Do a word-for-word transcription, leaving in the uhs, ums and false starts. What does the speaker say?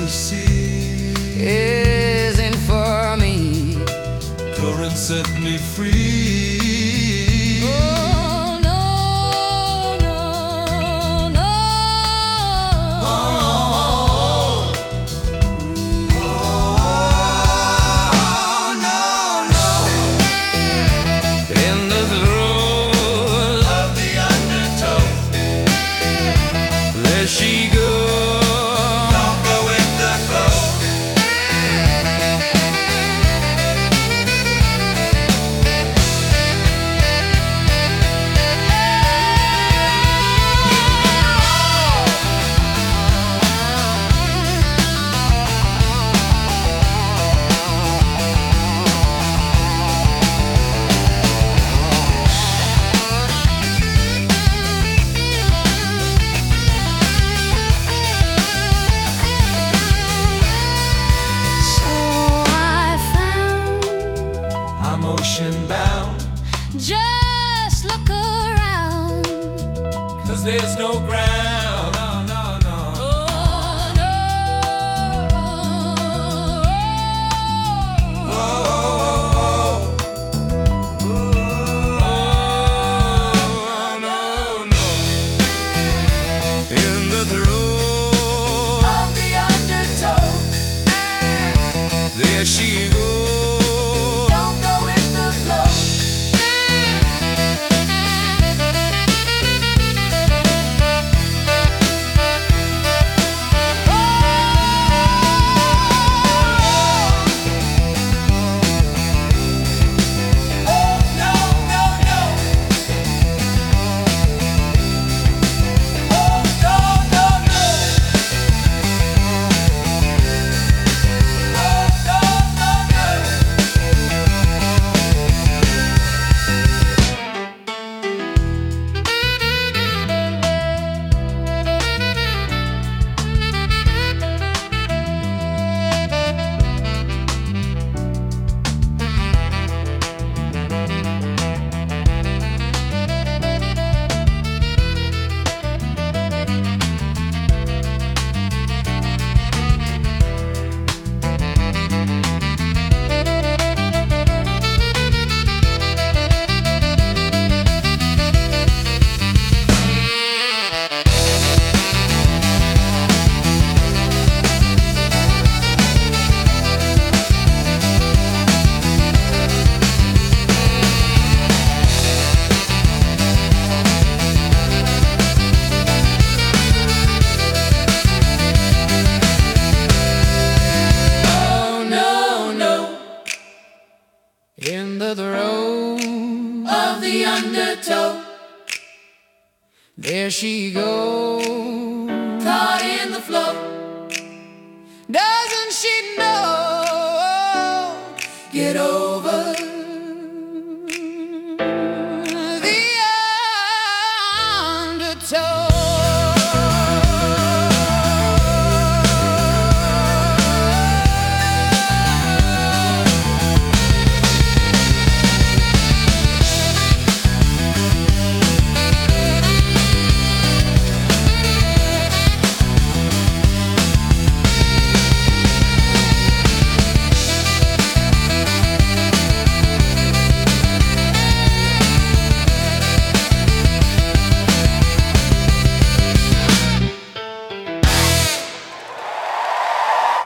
sea isn't for me. Current set me free. Oh, no, no, no. Oh, oh, no, no. In the throes Of the undertow, there she goes. don't go with the flow. I'm ocean bound, Just look around. 'cause there's no ground. No, no, no. Oh, no. Oh, oh, oh. Oh, no, no. In the throes Of the undertow, there she goes. don't go with the flow. Oh, no, no, no. Oh, no, no, no. Oh, no, no, no. Oh, no, no. In the throes Of the undertow, there she goes. caught in the flow.